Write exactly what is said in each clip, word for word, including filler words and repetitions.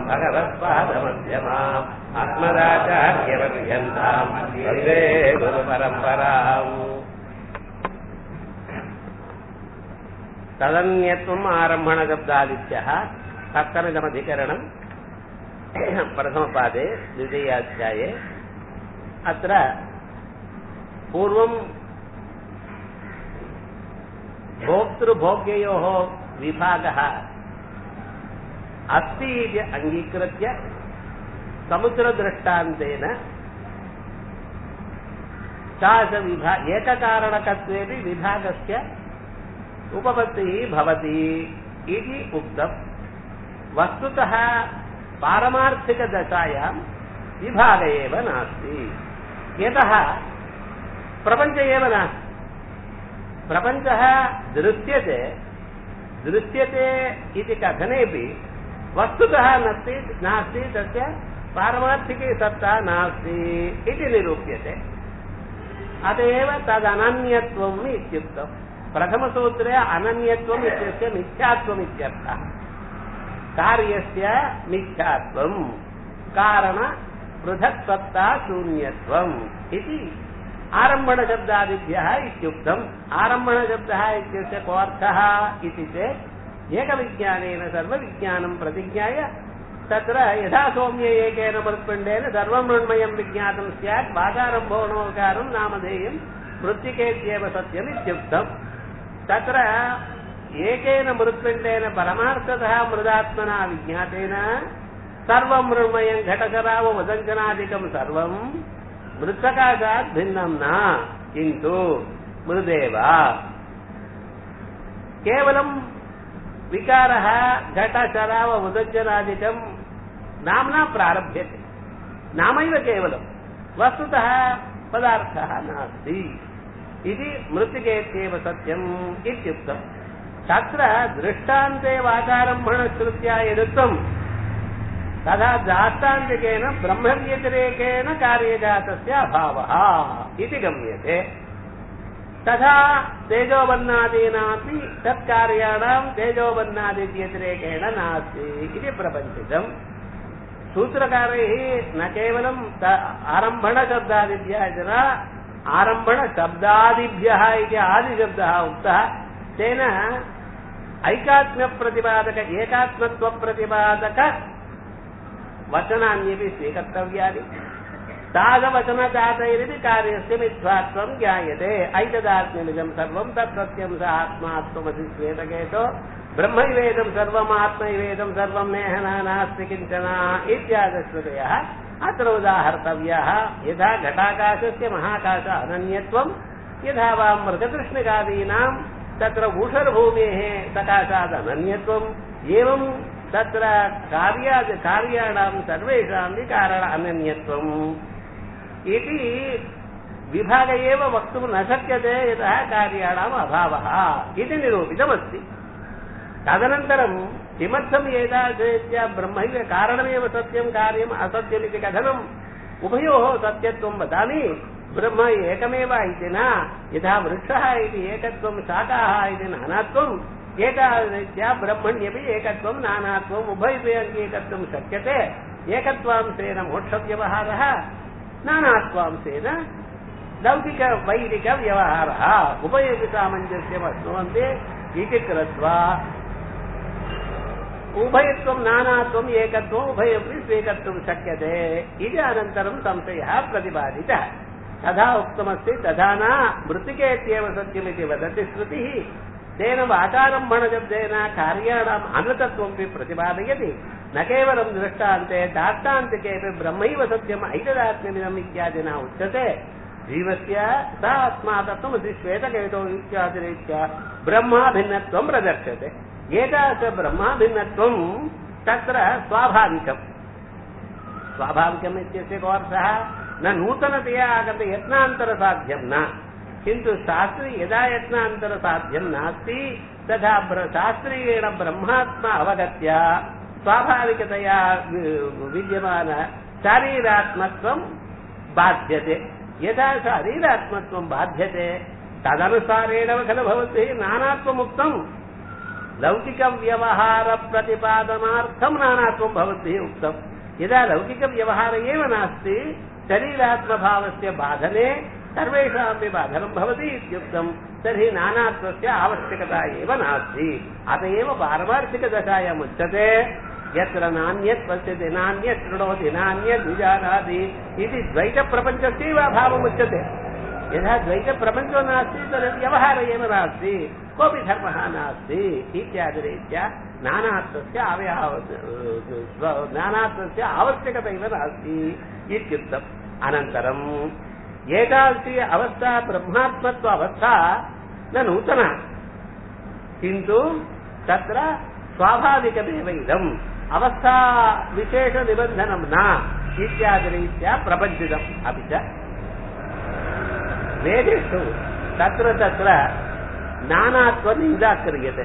भगवत्पादमध्यमाम् अस्मदाचार्यपर्यन्ताम् वन्दे गुरुपरम्पराम् तदन्यत्वम् आरम्भणशब्दादित्यः तत्तमिदमधिकरणम् प्रथमपादे द्वितीयाध्याये अत्र पूर्वं भोक्तृभोग्ययोः विभागः अस्ति इति अङ्गीकृत्य समुद्रदृष्टान्तेन तादृशविभा एककारणकत्वेपि विभागस्य उपपत्तिः भवति इति उक्तम्। वस्तुतः पारमार्थिकदशायां विभाग एव नास्ति, यतः प्रपञ्च एव नास्ति। प्रपञ्चः दृश्यते दृश्यते इति कथनेपि वस्तुतः नास्ति नास्ति तस्य पारमार्थिकी सत्ता नास्ति इति निरूप्यते। अत एव तदनन्यत्वम् इत्युक्तम्। प्रथमसूत्रे अनन्यत्वम् इत्यस्य मिथ्यात्वम् इत्यर्थः। कार्यस्य मिथ्यात्वम्, कारण पृथक्सत्ता शून्यत्वम् इति आरम्भणशब्दादिभ्यः इत्युक्तम्। आरम्भणशब्दः इत्यस्य को अर्थः इति चेत् एकविज्ञानेन सर्वविज्ञानं प्रतिज्ञाय तत्र यथा सौम्ये एकेन मृत्पिण्डेन सर्वं मृण्मयं विज्ञातं स्यात् वागारम्भो नोकारं नामधेयं मृत्तिकेत्येव सत्यम् इत्युक्तम्। तत्र एकेन मृत्पिण्डेन परमार्थतः मृदात्मना विज्ञातेन सर्वं मृण्मयं घटकराव वदञ्जनादिकं सर्वं मृत्सकाशात् भिन्नं न, किन्तु मृदेव केवलं विकारः घटशराव उदज्जनादिकं नाम्ना प्रारभ्यते। नामैव केवलं, वस्तुतः पदार्थः नास्ति इति मृत्तिकेत्येव सत्यम् इत्युक्तम्। तत्र दृष्टान्ते वाचारम्भणश्रुत्या यदुक्तम् तथा दाष्टान्तिकेन ब्रह्मव्यतिरेकेण कार्यजातस्य अभावः इति गम्यते। तथा तेजोबन्नादीनापि तत्कार्याणां तेजोबन्नादिव्यतिरेकेण नास्ति इति प्रपञ्चितम्। सूत्रकारैः न केवलं आरम्भणशब्दादिभ्यः च आरम्भणशब्दादिभ्यः इति आदिशब्दः उक्तः, तेन ऐकात्म्यप्रतिपादक एकात्मत्वप्रतिपादक वचनान्यपि स्वीकर्तव्यानि। तादवचनजातैरिति कार्यस्य मिथ्यात्वं ज्ञायते। ऐतदात्म्यमिदं सर्वं तत्सत्यं स आत्मात्ममसि श्वेतकेतो ब्रह्मैवेदं सर्वम् आत्मैवेदं सर्वं नेह नास्ति किञ्चन इत्यादिश्रुतयः अत्र उदाहर्तव्याः। यथा घटाकाशस्य महाकाश अनन्यत्वं, यथा वा मृगतृष्णिकादीनां तत्र ऊषरभूमेः सकाशात् अनन्यत्वम्, एवं तत्र कार्याद् कार्याणां सर्वेषां कारण अनन्यत्वम् इति विभाग एव वक्तुं न शक्यते, यतः कार्याणाम् अभावः इति निरूपितमस्ति। तदनन्तरं किमर्थम् एतादृशरीत्या ब्रह्मैव कारणमेव सत्यं कार्यम् असत्यमिति कथनम्? उभयोः सत्यत्वं वदामि। ब्रह्म एकमेव इति न, यथा वृक्षः इति एकत्वं, शाखाः इति नानात्वम्, एतादृशरीत्या ब्रह्मण्यपि एकत्वं नानात्वम् उभयपि अङ्गीकर्तुं शक्यते। एकत्वांशेन मोक्षव्यवहारः, नानात्वांशेन लौकिकवैदिकव्यवहारः, उभयपि सामञ्जस्यम् अश्नुवन्ति इति कृत्वा उभयत्वं नानात्वम् एकत्वम् उभयमपि स्वीकर्तुं शक्यते इति अनन्तरं संशयः प्रतिपादितः। तथा उक्तमस्ति, तथा न मृत्तिकेत्येव सत्यमिति वदति श्रुतिः। तेन वाचारम्भणशब्देन कार्याणाम् अनृतत्वमपि प्रतिपादयति। न केवलं दृष्टान्ते दाष्टान्तिकेपि ब्रह्मैव सत्यम् ऐतदात्म्यमिदम् इत्यादिना उच्यते। जीवस्य स आत्मातत्त्वमसि श्वेतकेतो इत्यादिरीत्या ब्रह्माभिन्नत्वं प्रदर्श्यते। एतादृश ब्रह्माभिन्नत्वं तत्र स्वाभाविकम्। स्वाभाविकम् इत्यस्य को अर्थः? न नूतनतया आगत यत्नान्तरसाध्यं न, किन्तु शास्त्री यदा यत्नान्तरसाध्यं नास्ति तथा शास्त्रीयेण ब्रह्मात्मा अवगत्य स्वाभाविकतया विद्यमान शारीरात्मत्वं बाध्यते। यदा शारीरात्मत्वं बाध्यते तदनुसारेण खलु भवद्भिः नानात्वमुक्तम्। लौकिकव्यवहारप्रतिपादनार्थं नानात्वं भवद्भिः उक्तम् यदा लौकिकव्यवहारः एव नास्ति शरीरात्मभावस्य बाधने सर्वेषामपि बाधनं भवति इत्युक्तं तर्हि नानात्वस्य आवश्यकता एव नास्ति अत एव पारमार्थिकदशायाम् उच्यते यत्र नान्यत् पश्यति नान्यत् शृणोति नान्यत् विजानाति इति द्वैतप्रपञ्चस्यैव अभावमुच्यते यदा द्वैतप्रपञ्चो नास्ति तर्हि व्यवहारः एव नास्ति कोऽपि धर्मः नास्ति इत्यादिरीत्या नानात्वस्य नानात्वस्य आवश्यकता एव नास्ति इत्युक्तम् अनन्तरम् एतादृशी अवस्था ब्रह्मात्मत्व अवस्था न नूतना किन्तु तत्र स्वाभाविकमेव इदम् अवस्था विशेषनिबन्धनं न इत्यादिरीत्या प्रपञ्चितम् अपि च वेदेषु तत्र तत्र नानात्वनिन्दा क्रियते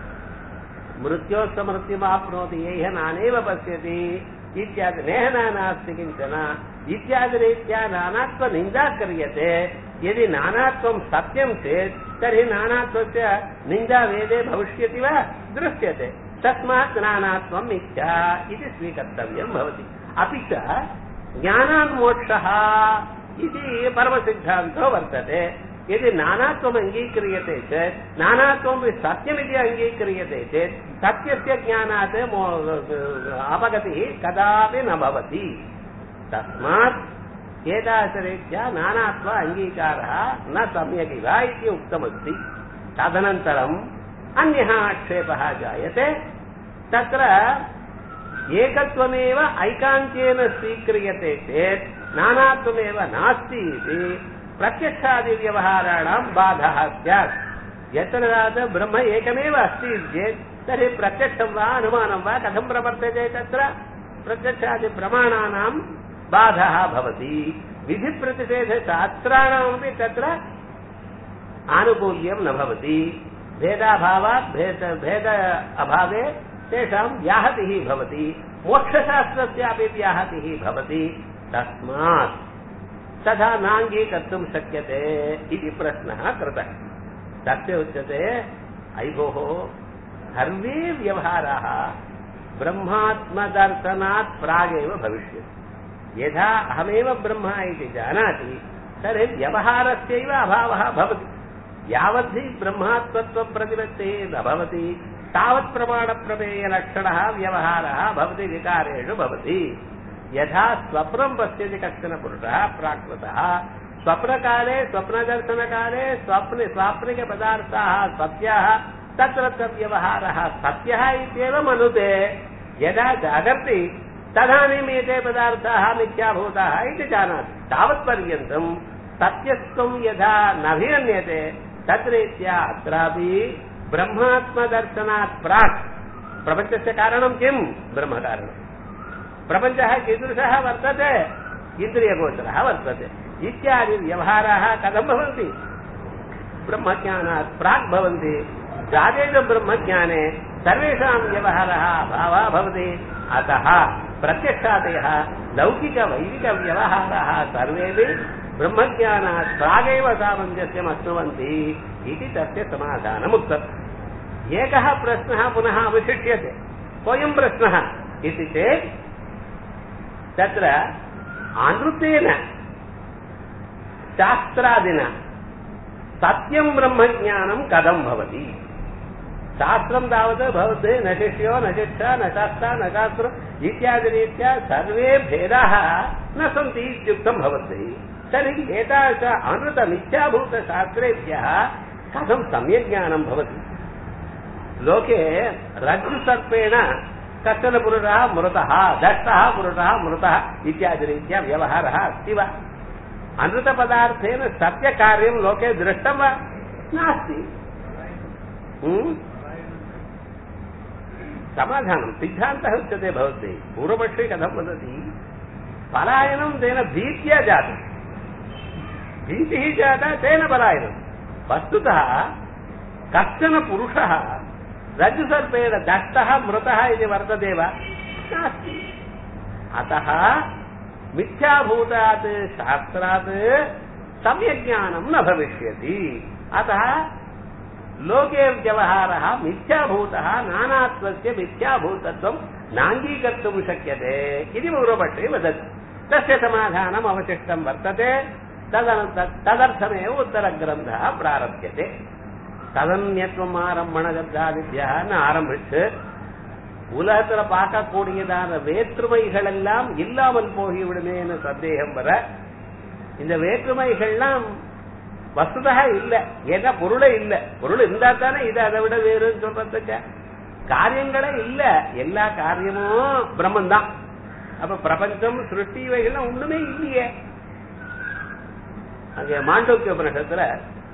मृत्योस्तमृत्युमाप्नोति येह नानेव पश्यति इत्यादि नेह नास्ति किञ्चन इत्यादिरीत्या नानात्वनिन्दा क्रियते यदि नानात्वं सत्यं चेत् तर्हि नानात्वस्य निन्दा वेदे भविष्यति वा दृश्यते तस्मात् नानात्वं मिथ्या इति स्वीकर्तव्यं भवति अपि च ज्ञानान्मोक्षः इति परमसिद्धान्तो वर्तते यदि नानात्वम् अङ्गीक्रियते चेत् नानात्वं सत्यमिति अङ्गीक्रियते चेत् सत्यस्य ज्ञानात् अपगतिः कदापि न भवति तस्मात् एतादृशरीत्या नानात्व अङ्गीकारः न सम्यगिव इति उक्तमस्ति तदनन्तरम् अन्यः आक्षेपः जायते तत्र एकत्वमेव ऐकान्त्येन स्वीक्रियते चेत् नानात्वमेव नास्ति इति प्रत्यक्षादिव्यवहाराणां बाधः स्यात् यत्र ब्रह्म एकमेव अस्ति चेत् तर्हि प्रत्यक्षं वा अनुमानं वा कथं प्रवर्तते तत्र प्रत्यक्षादिप्रमाणानां बाधः भवति विधिप्रतिषेधशास्त्राणामपि तत्र आनुकूल्यं न भवति भेदाभावात् भेद भेद अभावे तेषां व्याहतिः भवति मोक्षशास्त्रस्यापि व्याहतिः भवति तस्मात् तथा नाङ्गीकर्तुं शक्यते इति प्रश्नः कृतः तस्य उच्यते अयि भोः सर्वे व्यवहाराः ब्रह्मात्मदर्शनात् प्रागेव भविष्यति यथा अहमेव ब्रह्म इति जानाति तर्हि व्यवहारस्यैव अभावः भवति यावद्धि ब्रह्मात्मत्वप्रतिपत्तिः न भवति तावत् प्रमाणप्रमेयलक्षणः व्यवहारः भवति विकारेषु भवति यथा स्वप्नं पश्यति कश्चन पुरुषः प्राकृतः स्वप्नकाले स्वप्नदर्शनकाले स्वप्ने स्वाप्निकपदार्थाः सत्याः तत्र व्यवहारः सत्यः इत्येव मनुते यदा जागर्ति तदानीम् एते पदार्थाः मिथ्याभूताः इति जानाति तावत्पर्यन्तं सत्यत्वं यथा नभिगण्यते तद्रीत्या अत्रापि ब्रह्मात्मदर्शनात् प्राक् प्रपञ्चस्य कारणं किं ब्रह्मकारणम् प्रपञ्चः कीदृशः वर्तते इन्द्रियगोचरः वर्तते इत्यादि व्यवहाराः कथं भवन्ति ब्रह्मज्ञानात् प्राक् भवन्ति जातेन ब्रह्मज्ञाने सर्वेषां व्यवहारः अभावः भवति अतः प्रत्यक्षादयः लौकिकवैदिकव्यवहाराः सर्वेपि ब्रह्मज्ञानात् प्रागेव सामञ्जस्यम् अश्नुवन्ति इति तस्य समाधानम् उक्तम् एकः प्रश्नः पुनः अवशिष्यते कोऽयं प्रश्नः इति चेत् तत्र अनृतेन शास्त्रादिना सत्यं ब्रह्मज्ञानं कथं भवति शास्त्रं तावत् भवति न शिष्यो न शिक्षा न शास्त्रा न शास्त्रम् इत्यादिरीत्या सर्वे भेदाः न सन्ति इत्युक्तं भवति तर्हि एतादृश अनृतमिथ्याभूतशास्त्रेभ्यः कथं सम्यक् ज्ञानं भवति लोके रज्जुसर्पेण कश्चन पुरुषः मृतः दष्टः पुरुषः मृतः इत्यादिरीत्या व्यवहारः अस्ति वा अनृतपदार्थेन सत्यकार्यं लोके दृष्टं वा नास्ति समाधानं सिद्धान्तः उच्यते भवति पूर्वपक्षे कथं वदति पलायनं तेन भीत्या जातं भीतिः जाता तेन पलायनं वस्तुतः कश्चन पुरुषः रज्जुसर्पेण दष्टः मृतः इति वर्तते वा नास्ति अतः मिथ्याभूतात् शास्त्रात् सम्यक् ज्ञानं न भविष्यति अतः லோகே வியவஹாரः மித்யாபூதः நானாத்வஸ்ய மித்யாபூதத்வம் நாங்கீகர்த்தும் சக்கியதே இது பூர்வபட்சே வதति तस्य समाधानम् अवशिष्टं वर्तते तदर्थमेव उत्तरग्रन्थः प्रारभ्यते तदन्यत्वम् आरम्भणगद्दादिभ्यः ஆரம்பிச்சு உலகத்துல பார்க்கக்கூடியதான வேற்றுமைகள் எல்லாம் இல்லாமல் போகிவிடுமேன்னு சந்தேகம் வர இந்த வேற்றுமைகள்லாம் வஸ்துதா இல்ல, ஏன்னா பொருளே இல்ல. பொருள் இருந்தா தானே இது அதை விட வேறுன்னு சொல்றதுக்கு காரியங்களே இல்ல. எல்லா காரியமும் பிரம்மன் தான். அப்ப பிரபஞ்சம் சிருஷ்டி இவைகள்லாம் ஒண்ணுமே இல்லையே. அங்க மாண்டூக்கிய உபநிஷத்துல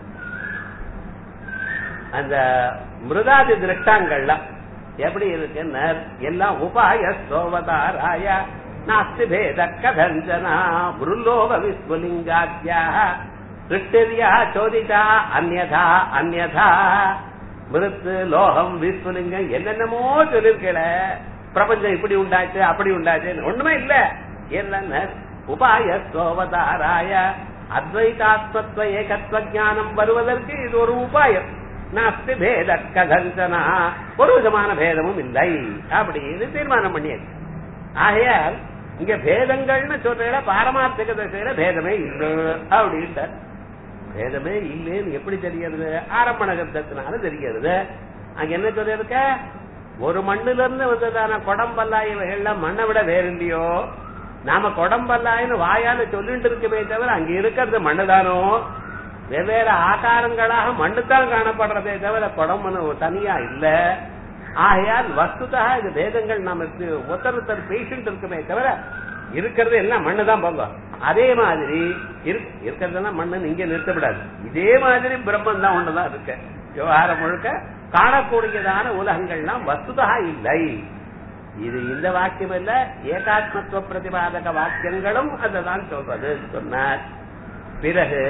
அந்த மிருதாதி திருஷ்டாங்கள்லாம் எப்படி இருக்குன்னு எல்லாம் உபாய சோவதாராய நாஸ்தி பேத கதஞ்சனா புருலோக விஸ்வலிங்காத்யா திருஷ்டிரியா சோதிதா அந்யதா அந்யதா மிருத்து லோகம் விஸ்வலிங்கம் என்னென்னமோ சொல்லிருக்கல. பிரபஞ்சம் இப்படி உண்டாச்சு அப்படி உண்டாச்சு ஒண்ணுமே இல்ல. என்ன உபாய சோவதாராய அத்வைதாத்மத்வ ஏகத்வ ஞானம் வருவதற்கு இது ஒரு உபாயம். நாஸ்தி பேத கதஞ்சனா ஒரு விதமான பேதமும் இல்லை அப்படின்னு தீர்மானம் பண்ணியாச்சு. ஆகையால் இங்க பேதங்கள்னு சொல்ற பாரமார்த்திக திசையில பேதமே இல்லை அப்படின்ட்டு பேதமே இல்லைன்னு எப்படி தெரிகிறது? ஆரம்பண கருத்தினால தெரிகிறது. அங்க என்ன சொல்லிருக்க? ஒரு மண்ணுல இருந்து வந்ததான குடம்பல்லாய் இவைகள்லாம் மண்ணை விட வேற இல்லையோ. நாம குடம்பல்லாயின்னு வாயால சொல்லிட்டு இருக்குமே தவிர அங்க இருக்கிறது மண்ணுதானோ. வெவ்வேறு ஆகாரங்களாக மண்ணுத்தான் காணப்படுறதே தவிர குடம்பு தனியா இல்ல. ஆகையால் வஸ்துதா இது வேதங்கள் நமக்கு ஒருத்தர் ஒருத்தர் பேஷண்ட் இருக்குமே தவிர இருக்கிறது எல்லாம் மண்ணுதான் போங்க. அதே மாதிரி இருக்கிறதெல்லாம் மண்ணு இங்க நிறுத்தப்படாது. இதே மாதிரி பிரம்மன் தான் ஒண்ணுதான் இருக்கு. விவகாரம் முழுக்க காணக்கூடியதான உலகங்கள்லாம் வஸ்துதா இல்லை. இது இந்த வாக்கியம் இல்ல, ஏகாத்மத்துவ பிரதிபாதக வாக்கியங்களும் அதுதான் சொல்றது சொன்னார். பிறகு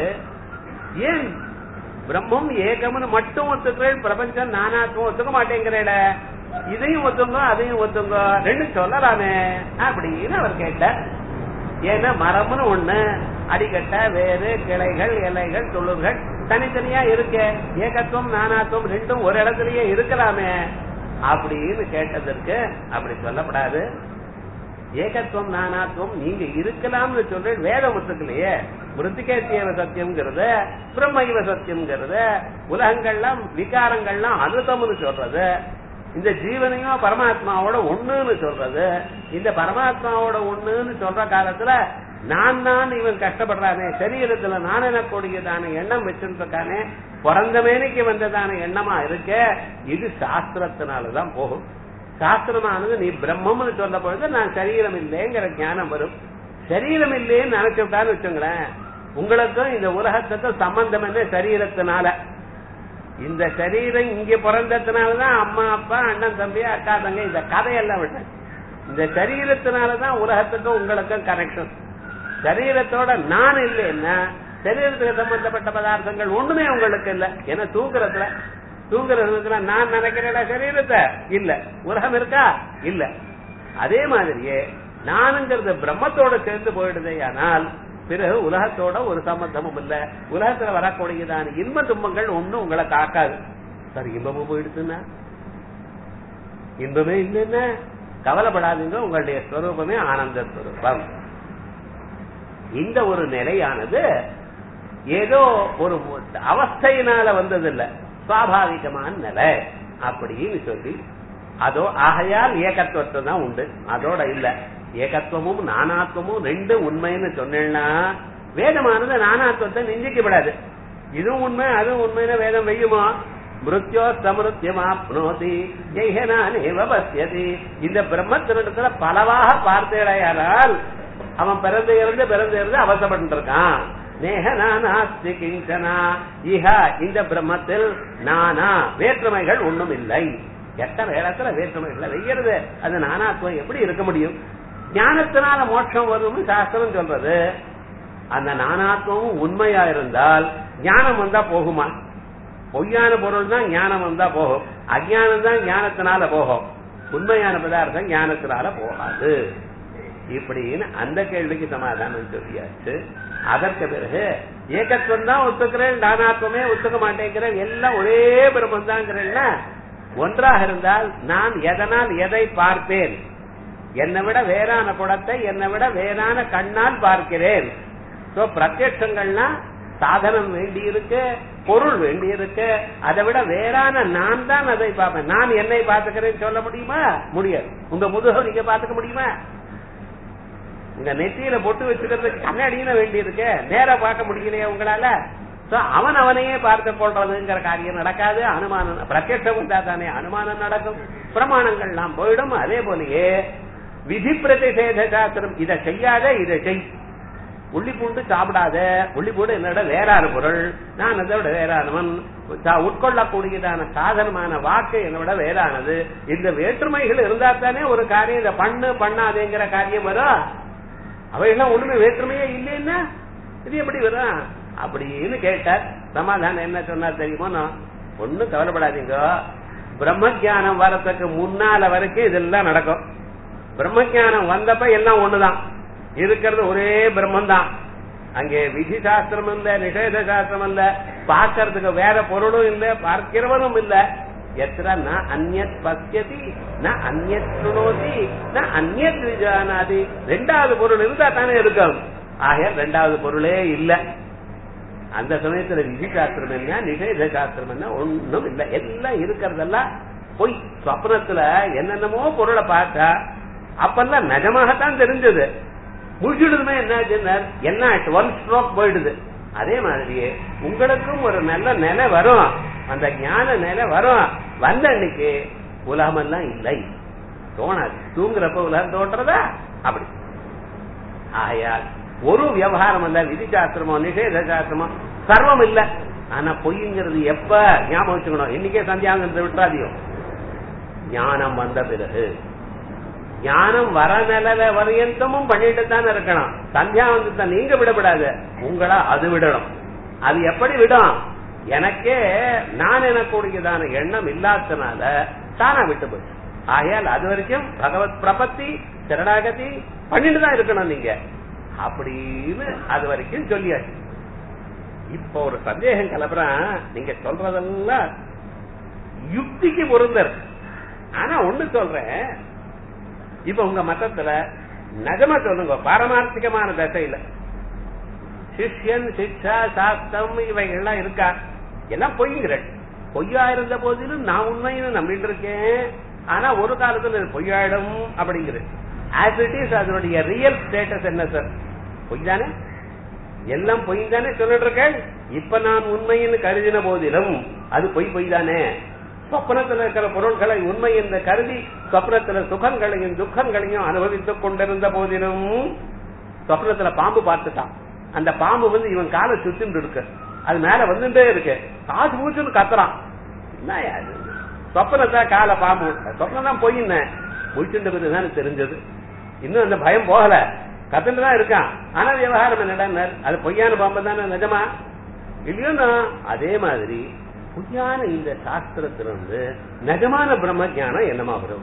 ஏன் பிரம்மம் ஏகம்னு மட்டும் ஒத்துக்கிறேன், பிரபஞ்சம் நானாக்கும் ஒத்துக்க மாட்டேங்கிறேட, இதையும் ஒத்துங்க அதையும் ஒத்துங்க ரெண்டு சொல்லலாமே அப்படின்னு அவர் கேட்டார். ஏன்னா மரம்னு ஒண்ணு, அடிக்கட்ட வேறு கிளைகள் இலைகள் துளுர்கள் தனித்தனியா இருக்க, ஏகத்துவம் நானாத்துவம் ரெண்டும் ஒரு இடத்துலயே இருக்கலாமே அப்படின்னு கேட்டதற்கு அப்படி சொல்லப்படாது. ஏகத்துவம் நானாத்துவம் நீங்க இருக்கலாம்னு சொல்ற வேதம் ஒத்துக்கலையே. மிருத்திகேத்தியவ சத்தியம்ங்கிறது, பிரம்மைவ சத்தியம்ங்கிறது, உலகங்கள்லாம் விகாரங்கள்லாம் அனுதம்னு சொல்றது, இந்த ஜீவனையும் பரமாத்மாவோட ஒண்ணுன்னு சொல்றது. இந்த பரமாத்மாவோட ஒண்ணுன்னு சொல்ற காலத்துல நான் தான் இவன் கஷ்டப்படுறானே, சரீரத்துல நான் எனக்கூடியதான எண்ணம் வச்சிருக்கானே, பிறந்த மேனிக்கு வந்ததான எண்ணமா இருக்க, இது சாஸ்திரத்தினாலதான் போகும். சாஸ்திரமானது நீ பிரம்மம்னு சொல்ல பொழுது நான் சரீரம் இல்லைங்கிற ஞானம் வரும். சரீரம் இல்லைன்னு நினைச்சுட்டான்னு வச்சுங்களேன், உங்களுக்கும் இந்த உலகத்துக்கும் சம்பந்தம் என்ன? சரீரத்தினால. இந்த சரீரம் இங்க பிறந்ததுனாலதான் அம்மா அப்பா அண்ணன் தம்பி அக்கா தங்க இந்த கதையெல்லாம் விட்ட, இந்த சரீரத்தினாலதான் உலகத்துக்கும் உங்களுக்கும் கனெக்ஷன். சரீரத்தோட நான் இல்லைன்னா சரீரத்துக்கு சம்பந்தப்பட்ட பதார்த்தங்கள் ஒண்ணுமே உங்களுக்கு இல்ல. ஏன்னா தூங்குறதுல தூங்குறதுல நான் நினைக்கிறேன் சரீரத்தை இல்ல, உலகம் இருக்கா இல்ல. அதே மாதிரியே நானுங்கிறது பிரம்மத்தோட சேர்ந்து போயிடுதே, ஆனால் பிறகு உலகத்தோட ஒரு சம்பந்தமும் இல்ல. உலகத்துல வரக்கூடியதான இன்ப துன்பங்கள் ஒண்ணும் உங்களை காக்காது. சார் இன்பமும் போயிடுச்சுன்னா இன்பமே இல்லைன்னா கவலைப்படாதீங்க, உங்களுடைய ஸ்வரூபமே ஆனந்த ஸ்வரூபம். இந்த ஒரு நிலையானது ஏதோ ஒரு அவஸ்தையினால வந்ததில்லை, சுவாபாவிகமான நிலை அப்படின்னு சொல்லி அதோ ஆகையால் ஏகத்துவத்தை தான் உண்டு, அதோட இல்ல. ஏகத்துவமும் நானாத்வமும் ரெண்டு உண்மைன்னு சொன்னா வேதமானது நானாத்வத்தை நிந்திக்கப்படாது. இதுவும் உண்மை அதுவும் உண்மைன்னு வேதம் வெய்யுமா? மிருத்யோ சமிருத்தியமாப்னோதி ஜெய்ஹனானேவ பஸ்யதி. இந்த பிரம்மத்தினிடத்துல பலவாக பார்த்தேடையானால் அவன் பிறந்து இருந்து பிறந்து இருந்து அவசப்பட்டு இருக்கான். நேஹனாஸ்தி கிஞ்சனா இஹா, இந்த பிரம்மத்தில் நானா வேற்றுமைகள் ஒண்ணும் இல்லை. எத்தனை இடத்துல வேற்றுமைகள் வெய்யறது, அது நானாத்வம் எப்படி இருக்க முடியும்? ஞானத்தினால மோட்சம் வரும்னு சாஸ்திரம் சொல்றது. அந்த நானாத்வமும் உண்மையா இருந்தால் ஞானம் வந்தா போகுமா? பொய்யான பொருள் தான் ஞானம் வந்தா போகும், அஜானம் தான் ஞானத்தினால போகும். உண்மையான பதார்த்தம் ஞானத்தினால போகாது. இப்படின்னு அந்த கேள்விக்கு சமாதானம் சொல்லியாச்சு. அதற்கு பிறகு ஏகத்துவம் தான் ஒத்துக்கிறேன், நானாத்வமே ஒத்துக்க மாட்டேங்கிறேன், எல்லாம் ஒரே பிரம்மம் தாங்கிறேன்னா ஒன்றாக இருந்தால் நான் எதனால் எதை பார்ப்பேன்? என்னை விட வேறான குடத்தை என்னை விட வேறான கண்ணால் பார்க்கிறேன். சோ பிரத்யட்சங்கள்னா சாதனம் வேண்டி இருக்கு, பொருள் வேண்டி இருக்கு. அதை விட வேறான நான் தான் அதை பார்ப்பேன். நான் என்னை பார்த்துக்கிறேன்னு சொல்ல முடியுமா? முடியாது. உங்க முதுக நீங்க பார்த்துக்க முடியுமா? உங்க நெத்தியில பொட்டு வச்சுக்கிறதுக்கு கண்ணாடியில வேண்டி இருக்கு, நேரா பார்க்க முடியலையே உங்களால. அவன் அவனையே பார்த்து கொள்றதுங்கிற காரியம் நடக்காது. அனுமானம் பிரத்யட்சம் வந்தா தானே அனுமானம் நடக்கும், பிரமாணங்கள் நாம் போயிடும். அதே போலயே விதி பிரதிஷேத சாஸ்திரம் இதை செய்யாத இதை செய், உள்ளி பூண்டு சாப்பிடாத, உள்ளி பூண்டு என்னோட வேறான பொருள், நான் அதை விட வேறானவன், உட்கொள்ளக்கூடியதான சாதனமான வாக்கு என்னோட வேறானது. இந்த வேற்றுமைகள் இருந்தா தானே ஒரு காரியம் இதை பண்ணு பண்ணாதேங்கிற காரியம் வரும். அவையெல்லாம் ஒண்ணுமே வேற்றுமையே இல்லைன்னா இது எப்படி வரும் அப்படின்னு கேட்டார். சமாதானம் என்ன சொன்னார் தெரியுமோ? ஒன்னும் கவலைப்படாதீங்க, பிரம்ம ஜானம் வரத்துக்கு முன்னால வரைக்கும் இதெல்லாம் நடக்கும். பிரம்ம ஜானம் வந்தப்ப எல்லாம் ஒண்ணுதான், இருக்கிறது ஒரே பிரம்மன் தான். அங்கே விதி சாஸ்திரம் இல்ல, நிஷேத சாஸ்திரம் இல்ல, பார்க்கறதுக்கு வேற பொருளும் இல்ல, பார்க்கிறவனும் இல்ல. எத்தனை அந்நியத் பசியதி ந அந்நியத் சுனோதி ந அந்நியத் விஜானாதி. ரெண்டாவது பொருள் இருந்தா தானே இருக்கும். ஆக ரெண்டாவது பொருளே இல்ல. அந்த சமயத்துல விதி சாஸ்திரம் என்ன, நிஷேத சாஸ்திரம் என்ன, ஒண்ணும் இல்ல. எல்லாம் இருக்கிறதெல்லாம் பொய். சொப்னத்துல என்னென்னமோ பொருளை பார்த்தா அப்பெல்லாம் நிஜமாகத்தான் தெரிஞ்சது. முடிச்சுடுதுமே என்ன என்ன ஒன் ஸ்ட்ரோக் போயிடுது. அதே மாதிரியே உங்களுக்கும் ஒரு நல்ல நிலை வரும், அந்த ஞான நிலை வரும். வந்த அன்னைக்கு உலகமெல்லாம் இல்லை தோணாது. தூங்குறப்ப உலகம் தோன்றதா? அப்படி ஆயால் ஒரு விவகாரம் அல்ல, விதி சாஸ்திரமோ நிஷேத சாஸ்திரமோ சர்வம் இல்ல. ஆனா பொய்ங்கிறது எப்ப ஞாபகம் வச்சுக்கணும், இன்னைக்கே சந்தியாங்கத்தை விட்டுறாதியும். ஞானம் வந்த பிறகு, ஞானம் வர நிலையில வரையந்தமும் பண்ணிட்டு தானே இருக்கணும். சந்தியாவந்தத்தை நீங்க விடப்படாது, உங்களா அது விடணும். அது எப்படி விடும்? எனக்கே நான் எனக்கூடியதான எண்ணம் இல்லாதனால தானா விட்டு போச்சு. ஆகையால் அது வரைக்கும் பகவத் பிரபத்தி சரணாகதி பண்ணிட்டு தான் இருக்கணும் நீங்க அப்படின்னு அது வரைக்கும் சொல்லியாச்சு. இப்ப ஒரு சந்தேகம் கிளப்புறான், நீங்க சொல்றதெல்லாம் யுக்திக்கு பொருந்தர். ஆனா ஒண்ணு சொல்றேன், இப்ப உங்க மதத்துல நிஜமா சொல்லுங்க, பாரமார்த்திகமான தசையில சிஷ்யன் சிக்ஷா சாஸ்திரம் இவைகள்லாம் இருக்கா? எல்லாம் பொய்ங்கிற. பொய்யா இருந்த போதிலும் நான் உண்மைன்னு நம்பிட்டு இருக்கேன். ஆனா ஒரு காலத்துல பொய்யாயிடும் அப்படிங்கிறது. ஆஸ் இட் இஸ் அதனுடைய ரியல் ஸ்டேட்டஸ் என்ன சார்? பொய் தானே, எல்லாம் பொய் தானே சொல்லிட்டு இருக்கேன். இப்ப நான் உண்மைன்னு கருதின போதிலும் அது பொய் பொய் தானே. சொப்னத்தில் இருக்கிற பொருள்களை உண்மை என்று கருதி சொப்னத்துல சுகங்களையும் துக்கங்களையும் அனுபவித்துக் கொண்டிருந்த போதிலும் சொப்னத்துல பாம்பு பார்த்துட்டான். அந்த பாம்பு வந்து இவன் காலை சுத்திட்டு இருக்கு, அது மேல வந்துட்டே இருக்கு, காசு மூச்சுன்னு கத்துறான். என்ன சொப்னத்தை கால பாம்பு, சொப்னம் தான் பொய்ன முடிச்சுட்டு தானே தெரிஞ்சது. இன்னும் அந்த பயம் போகல, கத்துட்டு தான் இருக்கான். ஆனா விவகாரம் என்னடா, அது பொய்யான பாம்பு தானே நிஜமா இல்லையோன்னா? அதே மாதிரி பொய்யான இந்த சாஸ்திரத்திலிருந்து நிஜமான பிரம்ம ஞானம் என்னமா வரும்?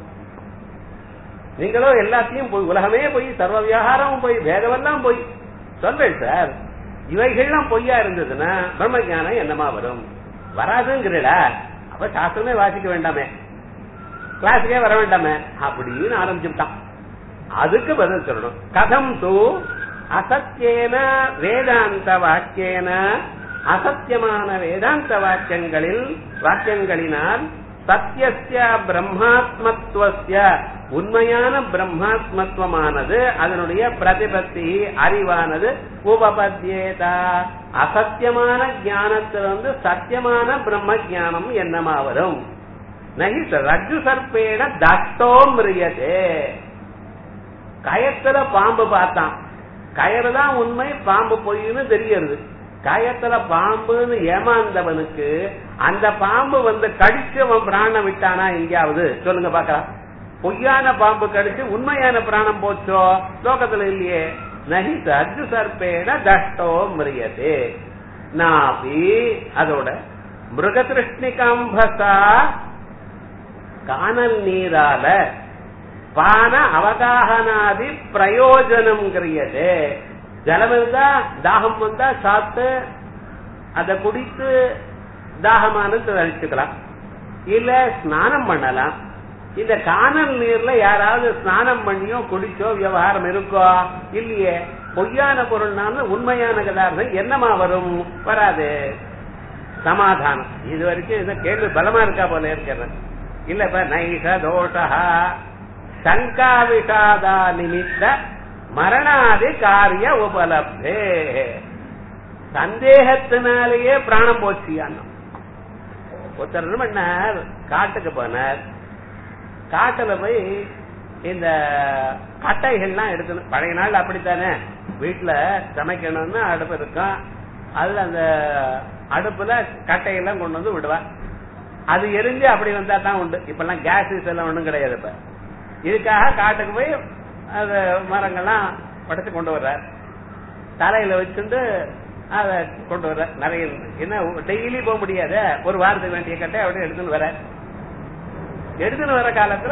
நீங்களோ எல்லாத்தையும் போய், உலகமே போய், சர்வ விவகாரமும் போய், வேதமெல்லாம் போய் சொல்றேன் சார். இவைகள்லாம் பொய்யா இருந்ததுன்னா பிரம்ம ஞானம் என்னமா வரும்? வராதுங்கிறடா. அப்ப சாஸ்திரமே வாசிக்க வேண்டாமே, கிளாஸுக்கே வர வேண்டாமே அப்படின்னு ஆரம்பிச்சுட்டான். அதுக்கு பதில் சொல்லணும். கதம் தூ அசத்தியேன வேதாந்த வாக்கியேன, அசத்தியமான வேதாந்த வாக்கியங்களில் வாக்கியங்களினால் சத்தியஸ்ய பிரம்மாத்மத்துவஸ்ய உண்மையான பிரம்மாத்மத்துவமானது, அதனுடைய பிரதிபத்தி அறிவானது உபபத்யேதா அசத்தியமான ஞானத்திலிருந்து சத்தியமான பிரம்ம ஞானம் என்னமா வரும்? நகி ரஜ்ஜு சர்ப்பேன தட்டோ மிரியதே. கயத்துல பாம்பு பார்த்தான், கயறுதான் உண்மை, பாம்பு பொய்ன்னு தெரிகிறது. கயத்துல பாம்புன்னு ஏமாந்தவனுக்கு அந்த பாம்பு வந்து கடிச்சவன் பிராணம் விட்டானா எங்கேயாவது சொல்லுங்க பாக்கலாம்? பொய்யான பாம்பு கடிச்சு உண்மையான பிராணம் போச்சோ? லோகத்துல இல்லையே. நகி ரஜ்ஜு சர்ப்பேன தட்டோ மிரியதே நாபி. அதோட மிருகதிருஷ்ணிகாம்பசா, காணல் நீரால பான அவகாகனாதி பிரயோஜனம் கிரியதே. ஜலம் இருந்தா தாகம் வந்தா சாப்பிட்டு அதை குடித்து தாகமானது அழிச்சுக்கலாம், இல்ல ஸ்நானம் பண்ணலாம். இந்த காணல் நீர்ல யாராவது ஸ்நானம் பண்ணியோ குடிச்சோ விவகாரம் இருக்கோ இல்லையே. பொய்யான பொருள்னால உண்மையான கதார்த்தம் என்னமா வரும்? வராது. சமாதானம். இது வரைக்கும் இந்த கேள்வி பலமா இருக்கா போல இருக்கிறது. இல்ல இப்ப நைஷ தோஷா சங்கா விஷாதா நிமித்த மரணாதி காரிய உபலப்தே. சந்தேகத்தினாலேயே பிராணம் போச்சு. ஒருத்தர் என்ன பண்ணார், காட்டுக்கு போனார். காட்டுல போய் இந்த கட்டைகள்லாம் எடுக்கணும். பழைய நாள் அப்படித்தானே, வீட்டுல சமைக்கணும்னு அடுப்பு இருக்கும், அதுல அந்த அடுப்புல கட்டையெல்லாம் கொண்டு வந்து விடுவா. அது எரிஞ்சு அப்படி வந்தா தான் உண்டு. இப்ப எல்லாம் கேஸ் எல்லாம் ஒண்ணும் கிடையாது. இப்ப இதுக்காக காட்டுக்கு போய் அது மரங்கள்லாம் படைச்சு கொண்டு வர்றார். தலையில வச்சுட்டு அத கொண்டு வர்ற. நிறைய என்ன டெய்லி போக முடியாத, ஒரு வாரத்துக்கு வேண்டிய கட்டை அப்படியே எடுத்துன்னு வர. எடுத்துன்னு வர காலத்துல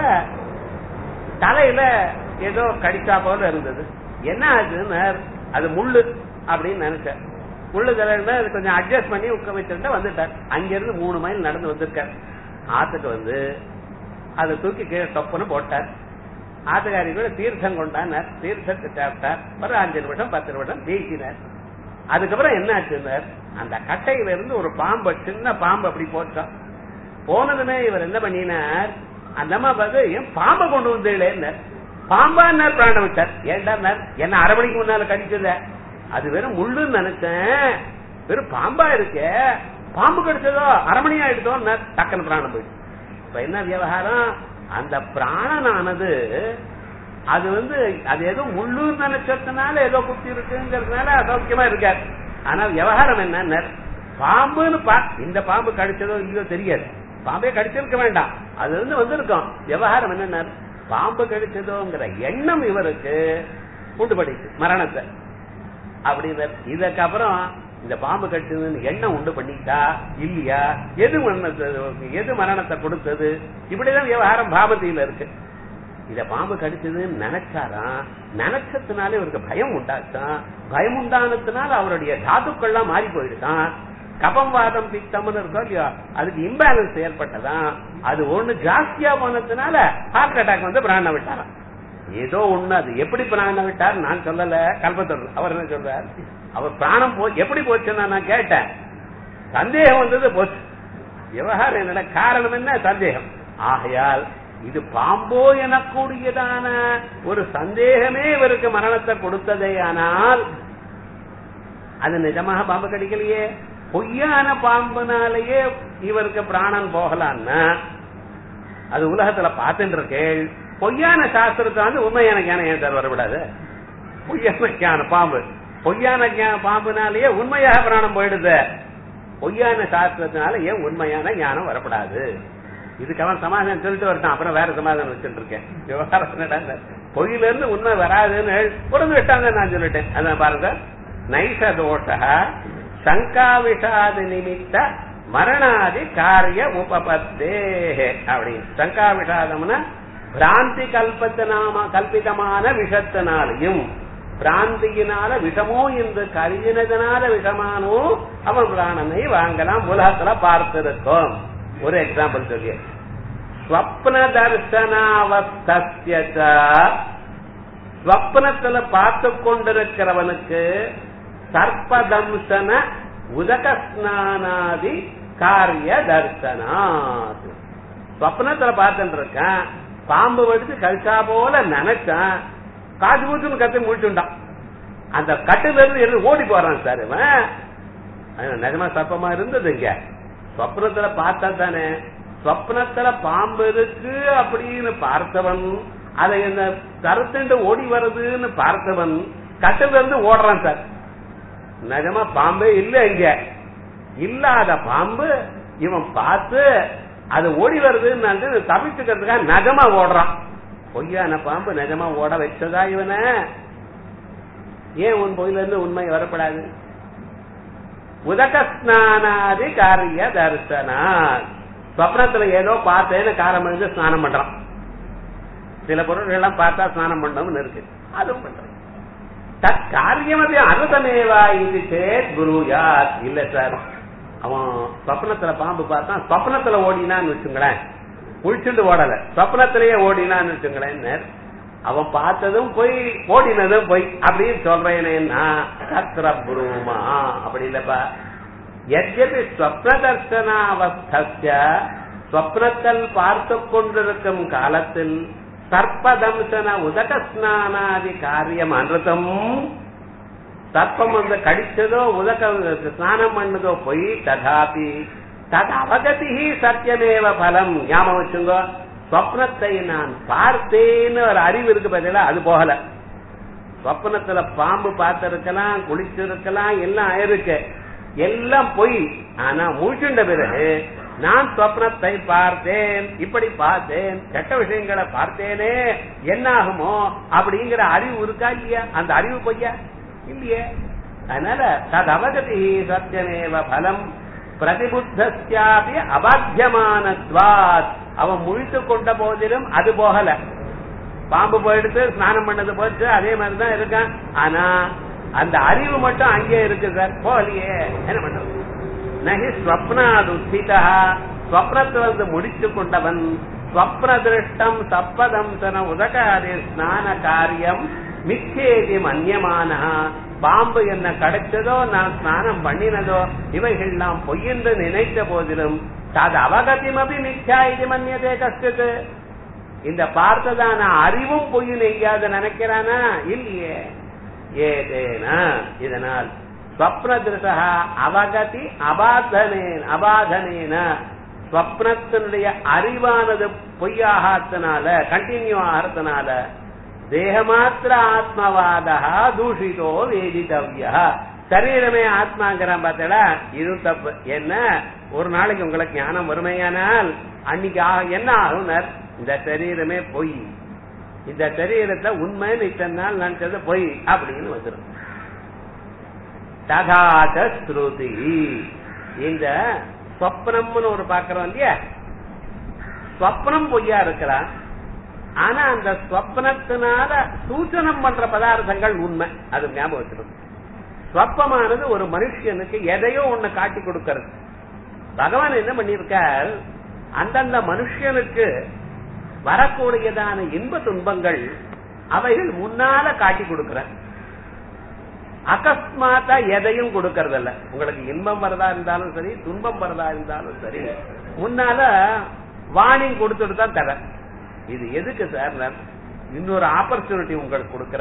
தலையில ஏதோ கடிச்சா போல இருந்தது. என்ன ஆச்சுன்னு அது முள்ளு அப்படின்னு நினைச்சேன். முள்ளு தலையில கொஞ்சம் அட்ஜஸ்ட் பண்ணி உட்க வச்சுட்டு வந்துட்டார். அங்கிருந்து மூணு மைல் நடந்து வந்திருக்கார். ஆத்துக்கு வந்து அதை தூக்கி கீழே தொப்புன்னு போட்டார். ஆத்துக்காரி கூட தீர்த்தம் கொண்டார். தீர்த்தத்தை சாப்பிட்டார். ஒரு அஞ்சு நிமிஷம் பத்து நிமிஷம் வீசினார். அதுக்கப்புறம் என்ன ஆச்சுன்னார், அந்த கட்டையில இருந்து ஒரு பாம்பு, சின்ன பாம்பு அப்படி போச்சோம். போனதுமே இவர் என்ன பண்ணினார், அந்த அம்மா பார்த்து ஏன் பாம்பை கொண்டு வந்தீங்களே, பாம்பா பிராணம் விட்டார். ஏண்டா என்ன அரை மணிக்கு முன்னால கடிச்சத, அது வெறும் முள்ளுன்னு நினைச்சேன், வெறும் பாம்பா இருக்க, பாம்பு கடிச்சதோ அரை மணி ஆயிடுதோ, டக்குன்னு பிராணம் போயிடுச்சு. இப்ப என்ன விவகாரம், அந்த பிராணனானது அது வந்து அது ஏதோ முள்ளூர் நினைச்சதுனால ஏதோ குத்தி இருக்குங்கிறதுனால அசௌக்கியமா இருக்காரு. ஆனா விவகாரம் என்ன, பாம்புன்னு இந்த பாம்பு கடிச்சதோ இல்லையோ தெரியாது, பாம்பே கடிச்சிருக்க வேண்டாம், அது வந்து வந்திருக்கும். விவகாரம் என்ன, பாம்பு கடிச்சதோங்கிற எண்ணம் இவருக்கு உண்டு பண்ணிச்சு மரணத்தை. அப்படி இதுக்கப்புறம் இந்த பாம்பு கடிச்சதுன்னு எண்ணம் உண்டு பண்ணிட்டா இல்லையா, எது மரணத்தை எது மரணத்தை கொடுத்தது, இப்படிதான் விவகாரம் பாபத்தியில இருக்கு. இத பாம்பு கடிச்சதுன்னு நினைச்சாராம், நினைச்சதுனால இவருக்கு பயம் உண்டாச்சான், பயம் உண்டானதுனால அவருடைய தாத்துக்கள்லாம் மாறி போயிடுதான். கபம் வாதம் பித்தம்னு இருக்கோம் இல்லையா, அதுக்கு இம்பேலன்ஸ் ஏற்பட்டதான். அது ஒண்ணு ஜாஸ்தியா போனதுனால ஹார்ட் அட்டாக் வந்து பிராண விட்டாராம். ஏதோ ஒண்ணு, அது எப்படி பிராண விட்டார் நான் சொல்லல, கல்பத்தர் அவர் என்ன சொல்றார், அவர் பிராணம் போ எப்படி போச்சுன்னா நான் கேட்டேன், சந்தேகம் வந்தது போச்சு. விவகாரம் என்னோட காரணம் என்ன, சந்தேகம். ஆகையால் இது பாம்போ எனக்கூடியதான ஒரு சந்தேகமே இவருக்கு மரணத்தை கொடுத்ததே. ஆனால் அது நிஜமாக பாம்பு கடிக்கலையே, பொய்யான பாம்புனாலேயே இவருக்கு பிராணன் போகலான்னா அது உலகத்துல பார்த்துட்டு இருக்கேள். பொய்யான சாஸ்திரத்தை வந்து உண்மையான ஞானம் ஏன் சார் வரக்கூடாது? பொய்யான ஞான பாம்பு, பொய்யான பாம்புனாலேயே உண்மையாக பிராணம் போயிடுது, பொய்யான சாஸ்திரத்தினால ஏன் உண்மையான ஞானம் வரக்கூடாது? இதுக்கு அவன் சமாதானம் சொல்லிட்டு வரட்டான், அப்புறம் வேற சமாதானம் வச்சுட்டு இருக்கேன். விவகாரம் பொய்யில இருந்து உண்மை வராதுன்னு உடம்பு விட்டாங்க நான் சொல்லிட்டேன். அதான் பாருங்க, நைஷ தோஷ சங்கா விஷாதி நிமித்த மரணாதி காரிய உபபத்தே அப்படின்னு. சங்கா விஷாதம்னா பிராந்தி கல்பத்தினாம கல்பிதமான விஷத்தினாலையும், பிராந்தியினால விஷமோ என்று கருதினதனால விஷமானோ அவன் பிராணனை வாங்கலாம், உலகத்துல பார்த்திருக்கோம். ஒரு எக்ஸாம்பிள் சொல்லி, ஸ்வப்ன தர்சனாவஸ்திய ஸ்வப்னத்துல பார்த்து கொண்டிருக்கிறவனுக்கு சர்ப்பதம்சன உதக ஸ்நானாதி காரிய தர்சனா. ஸ்வப்னத்துல பார்த்துட்டு இருக்கான், பாம்பு வடிச்சு கழிச்சா போல நினைச்சான், காசு மூச்சுன்னு கத்து முடிச்சுட்டான். அந்த கட்டுல இருந்து எழுந்து ஓடி போறான் சார் இவன். நிஜமா சர்ப்பமா இருந்தது இங்க, ஸ்வப்னத்துல பார்த்தா தானே. ஸ்வப்னத்துல பாம்பு இருக்கு அப்படின்னு பார்த்தவன், அதை இந்த கருத்துண்டு ஓடி வருதுன்னு பார்த்தவன் கட்டுல இருந்து ஓடுறான் சார். நிஜமா பாம்பே இல்ல இங்க, இல்லாத பாம்பு இவன் பார்த்து அது ஓடி வருதுன்னு தப்பிச்சுக்கிறதுக்காக நிஜமா ஓடுறான். பொய்யான பாம்பு நிஜமா ஓட வச்சதா இவனை? ஏன் உன் பொய்ல இருந்து உண்மை வரப்படாது? உதக ஸ்நானாதி காரிய தர்சனா. ஸ்வப்னத்துல ஏதோ பார்த்தேன்னு காரம் எழுந்து ஸ்நானம் பண்றான். சில பொருள்கள் எல்லாம் பார்த்தா ஸ்நானம் பண்ணணும்னு இருக்கு, அதுவும் பண்றேன். தத் காரியமபி அனுதமேவா இது சேத் குருயாத். இல்ல சார், அவன் சொப்னத்துல பாம்பு பார்த்தா சொப்னத்துல ஓடினான்னு வச்சுங்களேன், குளிச்சுட்டு ஓடல, சொப்னத்திலேயே ஓடினான்னு வச்சுங்களேன், அவன் பார்த்ததும் போய் ஓடினதும் போய் அப்படின்னு சொல்றேன்னா சத்ர புரூமா அப்படி இல்லப்பா. எத்யபி ஸ்வப்ன தர்சனாவஸ்தஸ்ய, ஸ்வப்னத்தில் பார்த்து கொண்டிருக்கும் காலத்தில் சர்ப்பதம்சன உதக ஸ்நானாதி காரியம் அனுதம், சர்ப்பம் வந்து கடிச்சதோ உதக ஸ்நானம் பண்ணதோ போய் ததாபி தத் அவகதி சத்தியமேவ பலம். ஞாபகம் வச்சுங்கோ, ஸ்வப்னத்தை நான் பார்த்தேன்னு ஒரு அறிவு இருக்கு பார்த்தீங்களா, அது போகல. ஸ்வப்னத்துல பாம்பு பார்த்திருக்கலாம், குளிச்சிருக்கலாம், எல்லாம் ஆயிருக்கு, எல்லாம் போய். ஆனா முழிச்சுண்ட பிறகு நான் ஸ்வப்னத்தை பார்த்தேன், இப்படி பார்த்தேன், கெட்ட விஷயங்களை பார்த்தேனே, என்ன ஆகுமோ அப்படிங்கிற அறிவு இருக்கா இல்லையா? அந்த அறிவு பொய்யா இல்லையே. அதனால தத் அவகதி சத்தியமேவ பலம் பிரதிபுத்தஸ்யாபி அபாத்தியமானத்வாத். அவன் முழித்து கொண்ட போதிலும் அது போகல. பாம்பு போயிடுத்து, ஸ்நானம் பண்ணது போச்சு, அதே மாதிரிதான் இருக்கான். ஆனா அந்த அறிவு மட்டும் அங்கே இருக்கு சார், போகலையே. என்ன பண்றது? நகி ஸ்வப்னாதுத்திதா, ஸ்வப்னத்தை வந்து முடிச்சு கொண்டவன் ஸ்வப்ன திருஷ்டம் சப்பதம்சன உதகாதி ஸ்நான காரியம் மிச்சேதி மன்யமான. பாம்பு என்ன கிடைச்சதோ, நான் ஸ்நானம் பண்ணினதோ, இவைகள்லாம் பொய்யென்று நினைத்த போதிலும் தது அவகதிமபி மித்யா இது மன்யதே கஷ்டத்து. இந்த பார்த்ததான அறிவும் பொய்யும் எங்கேயாவது நினைக்கிறானா? இல்லையே. ஏதேனா இதனால் ஸ்வப்ன திருஷா அவகதி அபாதனேன அபாதனேன, ஸ்வப்னத்தினுடைய அறிவானது பொய்யாகத்தினால, கண்டினியூ ஆகிறதுனால தேகமாத்திர ஆத்மவாதா தூஷிதோ வேதித்தவ்யா. சரீரமே ஆத்மாங்கிறான் பார்த்தா, இது தப்பு. என்ன, ஒரு நாளைக்கு உங்களுக்கு ஞானம் வறுமையானால் அன்னைக்கு என்ன ஆகும்? இந்த சரீரமே பொய், இந்த சரீரத்தை உண்மைன்னு இத்தனை நாள் நினைச்சது பொய் அப்படின்னு வந்துடும். ததாச்ச ஸ்ருதி, இந்த ஸ்வப்னம்னு ஒரு பாக்குறோம் இல்லையா, ஸ்வப்னம் பொய்யா இருக்கலாம், ஆனா அந்த ஸ்வப்னத்தினால சூச்சனம் பண்ற பதார்த்தங்கள் உண்மை. அது ஞாபகம் வச்சிடும். ஸ்வப்னமானது ஒரு மனுஷனுக்கு எதையோ ஒண்ணு காட்டி கொடுக்கிறது. பகவான் என்ன பண்ணிருக்கார், அந்தந்த மனுஷனுக்கு வரக்கூடியதான இன்ப துன்பங்கள் அவைகள் முன்னால காட்டி கொடுக்கிற, அகஸ்மாத்தா எதையும் கொடுக்கறதில்ல. உங்களுக்கு இன்பம் வரதா இருந்தாலும் சரி, துன்பம் வரதா இருந்தாலும் சரி, முன்னால வார்னிங் கொடுத்துட்டு தான் தர. இது எதுக்கு சார்? இன்னொரு ஆப்பர்ச்சுனிட்டி உங்களுக்கு கொடுக்கற.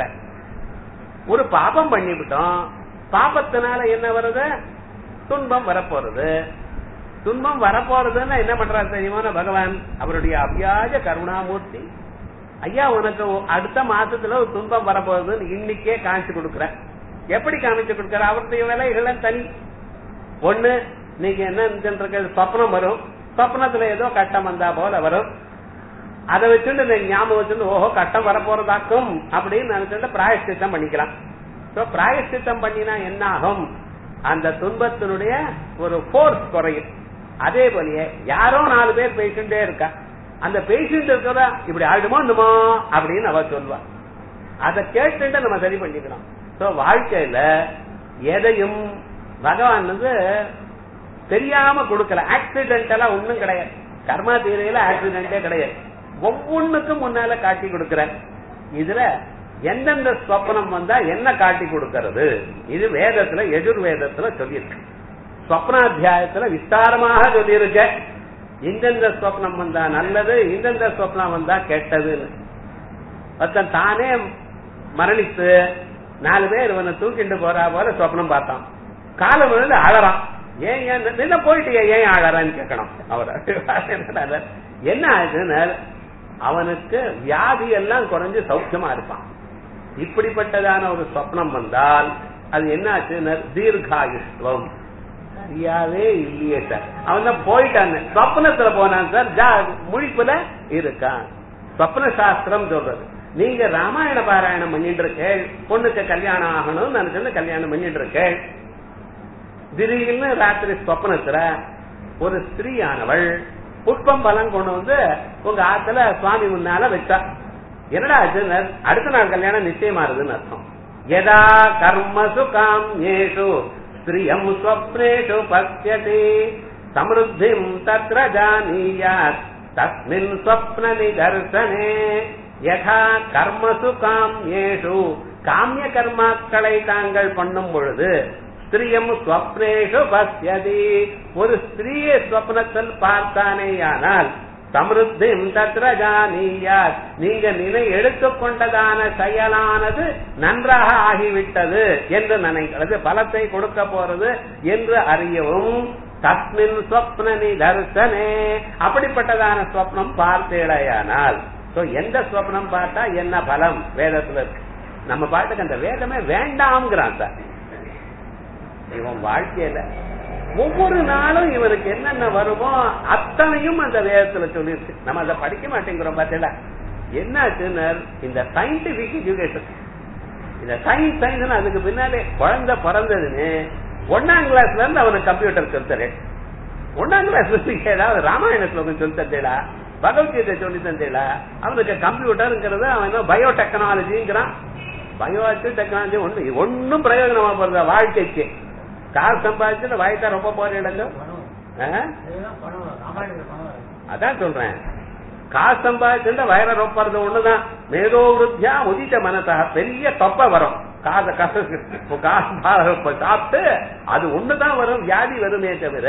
ஒரு பாபம் பண்ணிவிட்டோம், பாபத்தினால என்ன வருது? துன்பம் வரப்போறது. துன்பம் வரப்போறதுன்னா என்ன பண்றாரு தெரியுமா பகவான்? அவருடைய அவ்யாஜ கருணாமூர்த்தி, ஐயா உனக்கு அடுத்த மாசத்துல ஒரு துன்பம் வரப்போகுதுன்னு இன்னைக்கே காமிச்சு கொடுக்குற. எப்படி காமிச்சு கொடுக்கற? அவருடைய விலைகள் தனி. ஒண்ணு, நீங்க என்ன சொப்னம் வரும், சொப்னத்துல ஏதோ கட்டம் வந்தா போல வரும், அதை வச்சுட்டு நீங்க ஞாபகம் வச்சுட்டு ஓஹோ கட்டம் வரப்போறதாக்கும் அப்படின்னு நினைச்சுட்டு பிராயஷ்சித்தம் பண்ணிக்கலாம். பிராயஷ்சித்தம் பண்ணினா என்ன ஆகும்? அந்த துன்பத்தினுடைய ஒரு போர்ஸ் குறையும். அதே போலயே யாரோ நாலு பேர் பேசிட்டே இருக்கா, அந்த பேசிட்டு இருக்கிறதா இப்படி ஆயிடுமோ என்னமோ அப்படின்னு அவ சொல்வா. அதை கேட்டு நம்ம சரி பண்ணிக்கலாம். சோ வாழ்க்கையில எதையும் பகவான் வந்து தெரியாம கொடுக்கல. ஆக்சிடென்டலா ஒண்ணும் கிடையாது. கர்மா தீரையில ஆக்சிடென்டே கிடையாது. ஒவ்வொன்னுக்கும் முன்னால காட்டி கொடுக்கிற. இதுல எந்தெந்த ஸ்வப்னம் வந்தா என்ன காட்டி கொடுக்கிறது, இது வேதத்துல எஜுர்வேதத்துல சொல்லியிருக்கு. ஸ்வப்னாத்தியாயத்துல விஸ்தாரமாக சொல்லியிருக்க. இந்தெந்த ஸ்வப்னம் வந்தா நல்லது, இந்தெந்த ஸ்வப்னம் வந்தா கெட்டதுன்னு. ஒருத்தன் தானே மரணித்து நாலு பேர் இவனை தூக்கிட்டு போறா போல ஸ்வப்னம் பார்த்தான். காலம் விழுந்து அழறான். ஏன் என்ன போயிட்டு ஏன் அழறான்னு கேட்கணும் அவரை. என்ன ஆச்சுன்னு, அவனுக்கு வியாதி எல்லாம் குறைஞ்சு சௌக்கியமா இருப்பான். இப்படிப்பட்டதான ஒரு சொப்னம் வந்தால் அது என்ன ஆச்சுன்னு தீர்காயுஷ்வம். சரியாவே இல்லையே சார், அவன் தான் போயிட்டான். சொப்னத்துல போனான் சார், முழிப்புல இருக்கான். சொப்ன சாஸ்திரம் சொல்றது. நீங்க ராமாயண பாராயணம் பண்ணிட்டு இருக்கேள், பொண்ணுக்கு கல்யாணம் ஆகணும்னு நினைச்சு கல்யாணம் பண்ணிட்டு இருக்கேள். திடீர்னு ராத்திரி சொப்னத்துல ஒரு ஸ்திரீயானவள் புஷ்பம் பலம் கொண்டு வந்து உங்க ஆத்துல சுவாமி முன்னால வச்சா. என்னடா ஆச்சுன்னு அடுத்த நாள் கல்யாணம் நிச்சயமாறுதுன்னு அர்த்தம். யதா கர்மசு காம்யேஷு ஸ்திரியம் ஸ்வப்னேஷு பஸ்யதி சம்ருத்திம் தத்ர ஜானீயாத் தஸ்மின் ஸ்வப்ன நிதர்சனே. யதா கர்மசு காம்யேஷு காமிய கர்மாக்களை தாங்கள் பண்ணும் பொழுது ஸ்திரியம் ஸ்வப்னேஷு பஸ்யதி ஒரு ஸ்திரீயை ஸ்வப்னத்தில் பார்த்தானேயானால் சம்ருத்திம் தத்ர ஜானீயாத் நீங்க நினை எடுத்துக்கொண்டதான செயலானது நன்றாக ஆகிவிட்டது என்று நினைக்கிறது, பலத்தை கொடுக்க போறது என்று அறியவும் தஸ்மின் ஸ்வப்ன நிதர்சனே அப்படிப்பட்டதான ஸ்வப்னம் பார்த்தேடையானால் எந்த ஸ்வப்னம் பார்த்தா என்ன பலம் வேதத்துல இருக்கு. நம்ம பாட்டுக்கு அந்த வேதமே வேண்டாம்ங்கிறான் சார். இவன் வாழ்க்கையில ஒவ்வொரு நாளும் இவருக்கு என்னென்ன வருமோ அத்தனையும் அந்த வேதத்துல சொல்லிருக்கு. நம்ம அதை படிக்க மாட்டேங்கிறோம் பார்த்தல. என்னாச்சுன்னு இந்த சயின்டிபிக் எஜுகேஷன், இந்த சயின்ஸ் சயின்ஸ் அதுக்கு பின்னாலே குழந்தை பிறந்ததுன்னு ஒன்னாம் கிளாஸ்ல இருந்து அவனுக்கு கம்ப்யூட்டர் சொல்லித்தரே. ஒன்னாம் கிளாஸ்ல இருந்து ஏதாவது ராமாயண ஸ்லோகம் சொல்லி தந்தேடா, பகவத்கீதை சொல்லி தந்தேடா. அவனுக்கு கம்ப்யூட்டருங்கிறது அவன் பயோ டெக்னாலஜிங்கிறான். பயோ டெக்னாலஜி ஒண்ணு ஒன்னும் பிரயோஜனமா போறதா வாழ்க்கைக்கு. காசு சம்பாதிச்சு வயசா ரொம்ப போறீங்க. அதான் சொல்றேன், காசு சம்பாதிச்சு வயர ரொப்பறது ஒண்ணுதான். மேதோ விருத்தியா உதித்த மனசா பெரிய தொப்பை வரும். காசை காசு காசு சாப்பிட்டு அது ஒண்ணுதான் வரும், வியாதி வருமே தவிர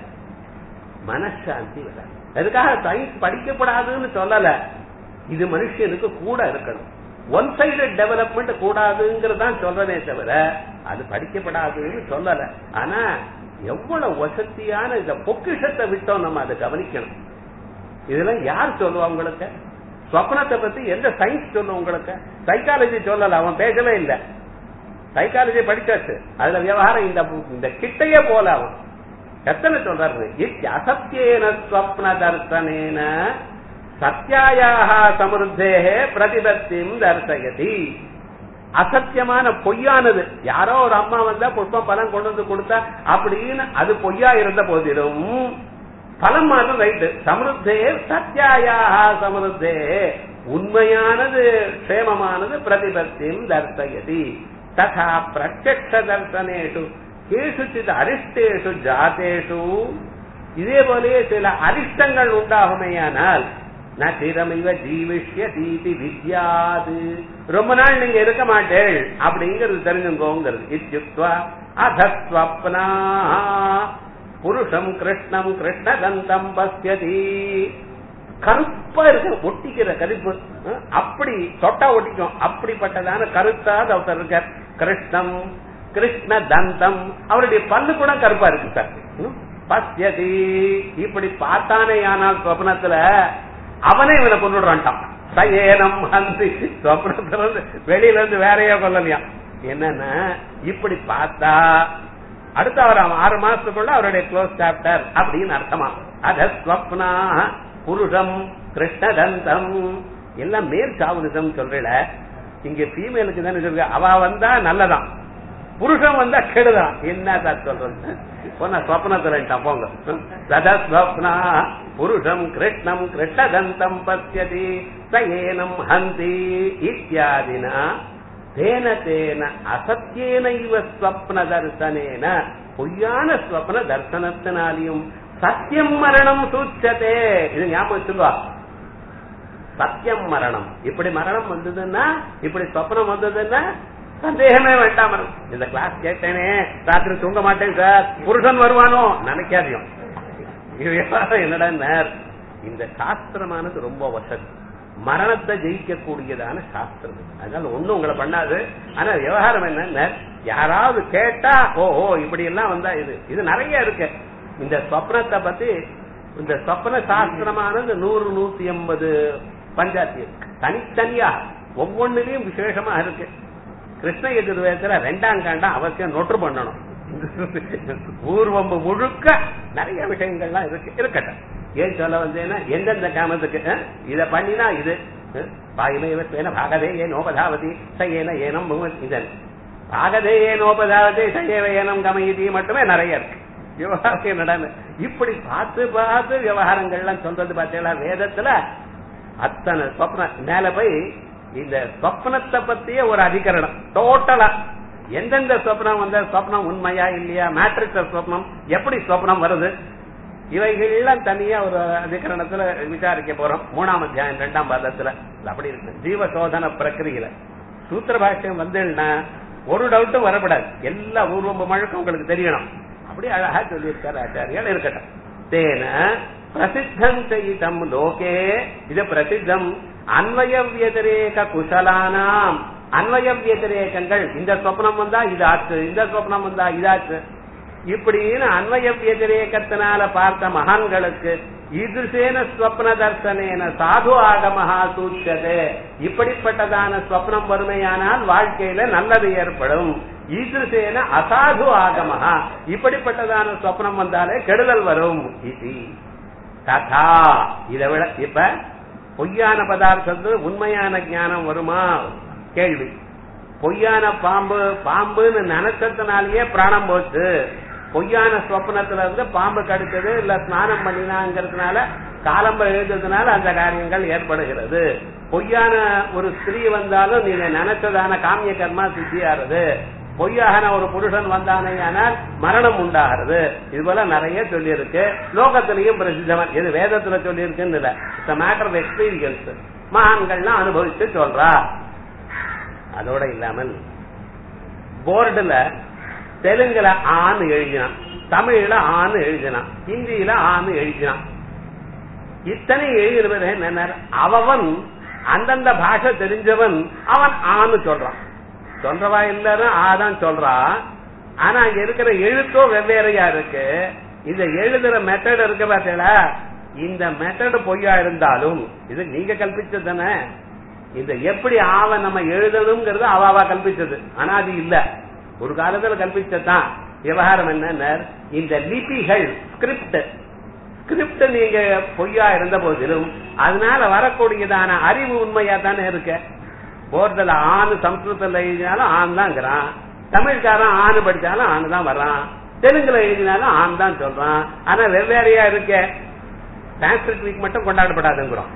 மனசாந்தி வராது. அதுக்காக சயின்ஸ் படிக்கப்படாதுன்னு சொல்லல, இது மனுஷனுக்கு கூட இருக்கணும். ஒன் சைடு டெவலப்மெண்ட் கூடாதுங்கிறதான் சொல்றதே தவிர அது படிக்கப்படாதுன்னு சொல்லல. ஆனா எவ்வளவு வசதியான இந்த பொக்கிஷத்தை விட்டோம் நம்ம அதை கவனிக்கணும். இதெல்லாம் யார் சொல்லுவா உங்களுக்கு? ஸ்வப்னத்தை பத்தி எந்த சயின்ஸ் சொல்லுவோம் உங்களுக்கு? சைக்காலஜி சொல்லல, அவன் பேசவே இல்லை. சைக்காலஜி படிச்சாச்சு, அதுல விவகாரம் இந்த இந்த கிட்டையே போல அவன் எத்தனை சொல்றாரு. அசத்தியேன ஸ்வப்ன தர்சனேன சத்யாயாக சமருத்தேகே பிரதிபத்தியும் தர்சயதி. அசத்தியமான பொய்யானது, யாரோ ஒரு அம்மா வந்தா புஷ்பம் பலம் கொண்டு வந்து கொடுத்தா அப்படின்னு அது பொய்யா இருந்த போதிலும் பலம் மாற்றம் ரைட்டு. சமருத்தே சத்யாயாக சமருத்தே உண்மையானது க்ஷேமமானது பிரதிபத்தியும் தர்சயதி. ததா பிரத்யக்ஷ தர்சனேஷு கேசுச்சித் அரிஷ்டேஷு ஜாதேஷு இதே போலே சில அரிஷ்டங்கள் உண்டாகுமையானால் நச்சிரமிவ ஜீவிஷ்ய தீதி வித்யாது ரொம்ப நாள் நீங்க இருக்க மாட்டேள் அப்படிங்கிறது தெரிஞ்சுங்கோங்கிறது. இத்யுக்த்வா அதஸ்வப்னா புருஷம் கிருஷ்ணம் கிருஷ்ணதந்தம் பஸ்யதி. கருப்பா இருக்க ஒட்டிக்கிற கருப்பு, அப்படி தொட்டா ஒட்டிக்கும் அப்படிப்பட்டதான கருத்தா ஒருத்தர் இருக்கார். கிருஷ்ணம் கிருஷ்ண தந்தம், அவருடைய பல்லு கூட கருப்பா இருக்கு சார். பஸ்யதி இப்படி பார்த்தானே ஆனால் சொப்னத்துல அவனே இவனை கொண்டுடுறான்ட்டான். சயேனம் ஹந்தி சொப்னத்துல இருந்து வெளியில இருந்து வேறையா கொல்லலையா. என்னன்னா இப்படி பார்த்தா அடுத்த அவர் ஆறு மாசத்துக்குள்ள அவருடைய க்ளோஸ் சாப்டர் அப்படின்னு அர்த்தமா. அத ஸ்வப்னா புருஷம் கிருஷ்ணதந்தம் எல்லாம் மேல் சாவுனிசம் சொல்றல. இங்க ஃபீமேலுக்கு தானே சொல்ற, அவ வந்தா நல்லதான், புருஷன் வந்தா கெடுதான். என்ன சொல்றது? ஸ்வப்னத்துல போங்க. சதஸ்வப்னா புருஷம் கிருஷ்ணம் கிருஷ்ணதந்தம் பஸ்யதி சயேனம் ஹந்தி இத்தியாதினா தேன தேன அசத்தியேன இவ ஸ்வப்ன தர்சனேன பொய்யான ஸ்வப்ன தர்சனத்தினாலையும் சத்தியம் மரணம் சூச்சதே. இது ஞாபகம் வச்சுக்கோ, சத்தியம் மரணம். இப்படி மரணம் வந்ததுன்னா, இப்படி சொப்னம் வந்ததுன்னா சந்தேகமே வேண்டாம். இந்த கிளாஸ் கேட்டேனே ராத்திரி தூங்க மாட்டேன் சார், புருஷன் வருவானோ நினைக்காதையும். என்னடா இந்த சாஸ்திரமானது ரொம்ப வசதி, மரணத்தை ஜெயிக்கக்கூடியதான சாஸ்திரம். அதனால ஒண்ணும் உங்களை பண்ணாது. ஆனா விவகாரம் என்ன, யாராவது கேட்டா ஓஹோ இப்படி எல்லாம் வந்தா இது இது நிறைய இருக்கு. இந்த சொப்னத்தை பத்தி இந்த சொப்ன சாஸ்திரமானது நூறு நூத்தி எண்பது பஞ்சாத்தி இருக்கு தனித்தனியா, ஒவ்வொன்னுலயும் விசேஷமா இருக்கு. கிருஷ்ண யஜுர்வேதத்துல ரெண்டாம் காண்டம் அவசியம் நோட்டு பண்ணணும். பூர்வம் முழுக்க நிறைய விஷயங்கள்லாம் இருக்கு. இருக்கட்டும், ஏன் சொல்ல வந்தேன்னா எந்தெந்த காமத்துக்கு இத பண்ணினா இது பாயுமேன பாகதே ஏனோபதாவதி சயேன ஏனம் இதன் பாகதே ஏனோபதாவதி சயேவ ஏனம் கமயதி மட்டுமே நிறைய இருக்கு. விவகாரம் என்னடா இப்படி பார்த்து பார்த்து விவகாரங்கள்லாம் சொல்றது பார்த்தீங்களா வேதத்துல. அத்தனை சொப்ன மேல போய் இந்த சொப்னத்தை பத்திய ஒரு அதிகரணம் டோட்டலா எந்தெந்த சொப்னம் வந்த சொப்னம் உண்மையா இல்லையா, மேட்ரிக்ஸ் சொப்னம் எப்படி சொப்னம் வருது, இவைகள் எல்லாம் தனியா ஒரு அதிகரணத்துல விசாரிக்க போறோம். மூணாம் அத்தியாயம் இரண்டாம் பாதத்துல அப்படி இருக்கு. ஜீவ சோதன பிரக்கிரியில சூத்திர பாஷ்யம் வந்துன்னா ஒரு டவுட்டும் வரப்படாது, எல்லா ஊர்வம்ப மழக்கும் உங்களுக்கு தெரியணும். அப்படி அழகா சொல்லியிருக்காரு ஆச்சாரியால். இருக்கட்டும். தேன பிரசித்தம் செய்தம் லோகே, இது பிரசித்தம் அன்வய வியதிரேக குசலானாம். அன்வய வியதிரேகங்கள், இந்த சொப்னம் வந்தா இது ஆச்சு, இந்த சொப்னம் வந்தா இதாச்சு, இப்படின்னு அன்வய வியதிரேகத்தினால பார்த்த மகான்களுக்கு இதுசேன ஸ்வப்ன தர்சனேன சாது ஆகமஹா சூச்சதே. இப்படிப்பட்டதான ஸ்வப்னம் வறுமையானால் வாழ்க்கையில நல்லது ஏற்படும். இதுசேன அசாது ஆகமஹா, இப்படிப்பட்டதான ஸ்வப்னம் வந்தாலே கெடுதல் வரும். இது ததா, இதை விட இப்ப பொய்யான பதார்த்தத்து உண்மையான ஞானம் வருமா கேள்வி. பொய்யான பாம்பு பாம்புன்னு நினைச்சதுனாலேயே பிராணம் போச்சு. பொய்யான சொப்னத்துல இருந்து பாம்பு கடிச்சது இல்ல ஸ்நானம் பண்ணினாங்கிறதுனால காலம்ப எழுதுறதுனால அந்த காரியங்கள் ஏற்படுகிறது. பொய்யான ஒரு ஸ்திரீ வந்தாலும் நீங்க நினைச்சதான காமிய கர்மா சித்தியாகிறது. பொய்யான ஒரு புருஷன் வந்தானே ஆனால் மரணம் உண்டாகிறது. இது போல நிறைய சொல்லி இருக்கு. லோகத்திலையும் பிரசித்தமா, இது வேதத்துல சொல்லி இருக்குன்னு இல்ல, இட்ஸ் மேட்டர் ஆஃப் எக்ஸ்பீரியன்ஸ். மகான்கள்லாம் அனுபவிச்சு சொல்றா. அதோட இல்லாமல் போர்டுல தெலுங்குல ஆன்னு எழுதினான், தமிழ்ல ஆன்னு எழுதினான், ஹிந்தியில ஆன்னு எழுதினான். இத்தனை எழுதினவர் என்ன, அவன் அந்தந்த பாஷை தெரிஞ்சவன் அவன் ஆன்னு சொல்றான். சொல்றவா இல்லன்னா ஆதான் சொல்றான். ஆனா இங்க இருக்கிற எழுத்தோ வெவ்வேறையா இருக்கு. இந்த எழுதுற மெத்தட் இருக்கு பார்த்தீங்களா, இந்த மெத்தட் பொய்யா இருந்தாலும் இது நீங்க கல்பிச்சது தானே. இந்த எப்படி ஆவ நம்ம எழுதணுங்கிறது அவாவா கல்பிச்சது. ஆனா அது இல்ல, ஒரு காலத்துல கல்பிச்சதான். விவகாரம் என்ன, இந்த லிபிகள் ஸ்கிரிப்ட் ஸ்கிரிப்ட் நீங்க பொய்யா இருந்த போதிலும் அதனால வரக்கூடியதான அறிவு உண்மையா தானே இருக்கு. போர்டில் ஆணு சம்ஸ்கிருதத்துல எழுதினாலும் ஆண் தான்ங்கிறான், தமிழ்காரன் ஆணு படிச்சாலும் ஆணு தான் வர்றான், தெலுங்குல எழுதினாலும் ஆண் தான் சொல்றான். ஆனா வெவ்வேறையா இருக்க. சான்ஸ்கிரிட் வீக் மட்டும் கொண்டாடப்படாதுங்கிறோம்.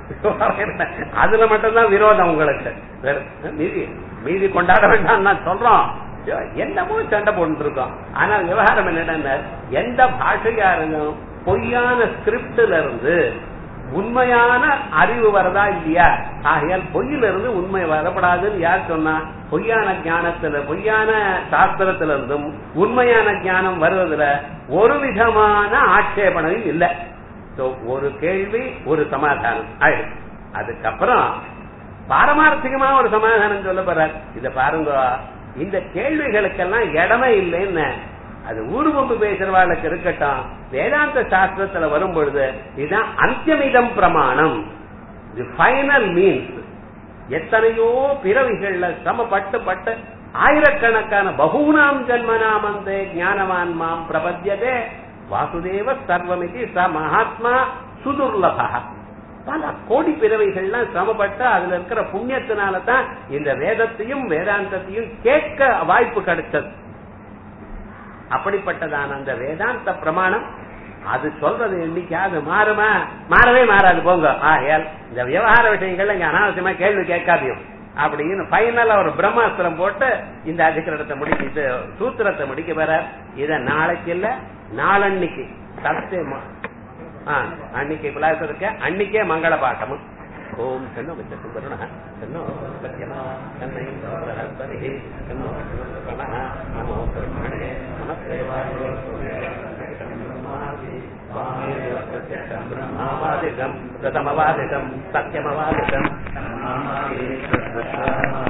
அதுல மட்டும்தான் விரோதம் உங்களுக்கு. மீதி மீதி கொண்டாட வேண்டாம் தான் சொல்றோம். என்னமோ சண்டை போட்டு இருக்கோம். ஆனா விவகாரம் என்னன்னா, எந்த பாஷையா இருந்தும் பொய்யான ஸ்கிரிப்ட்ல இருந்து உண்மையான அறிவு வரதா இல்லையா? ஆகையால் பொய்யில இருந்து உண்மை வரப்படாதுன்னு யார் சொன்னா? பொய்யான ஞானத்துல பொய்யான சாஸ்திரத்துல இருந்தும் உண்மையான ஞானம் வருவதுல ஒரு விதமான ஆட்சேபனையும் இல்லை. ஒரு கேள்வி ஒரு சமாதானம் ஆயிடுச்சு. அதுக்கப்புறம் பாரமார்த்திகமா ஒரு சமாதானம் சொல்ல போறார். இத பாருங்க, இந்த கேள்விகளுக்கெல்லாம் இடமே இல்லைன்னு அது ஊர்வம்பு பேசுறவாளுக்கு இருக்கட்டும். வேதாந்த சாஸ்திரத்துல வரும் பொழுது இதுதான் அந்தியமிதம் பிரமாணம், இது ஃபைனல் மீன்ஸ். எத்தனையோ பிறவிகள்ல சமப்பட்டு பட்டு ஆயிரக்கணக்கான பகூனாம் ஜன்மனாமந்தே ஞானவான் மாம் பிரபத்யதே வாசுதேவ சர்வமிதி ச மகாத்மா சுதுர்லபா. பல கோடி பிறவைகள்லாம் சமப்பட்டு அதுல இருக்கிற புண்ணியத்தினாலதான் இந்த வேதத்தையும் வேதாந்தத்தையும் கேட்க வாய்ப்பு கிடைச்சது. அப்படிப்பட்டதான அந்த வேதாந்த பிரமாணம் அது சொல்றது என்னைக்காவது மாறுமா? மாறவே மாறாது. போங்க. ஆகையால் இந்த விவகார விஷயங்கள்ல இங்க அனாவசியமா கேள்வி கேட்காதையும் அப்படின்னு பைனலா ஒரு பிரம்மாஸ்திரம் போட்டு இந்த அதிகரணத்தை முடிக்க, இது சூத்திரத்தை முடிக்க வர. இத நாளைக்கு இல்ல நாளன்னைக்கு சத்தியமா அன்னைக்கு விளாசம் இருக்க அன்னைக்கே மங்கள பாட்டமும். ஓம் சென்னோ விச்சத்து கருண சென்னோ சத்யமா சென்னை சென்னோ நமோ பிரம்மணே நமஸ்தேவாய பிரம்மவாதிகம் பிரதமவாதிகம் சத்யமவாதிகம்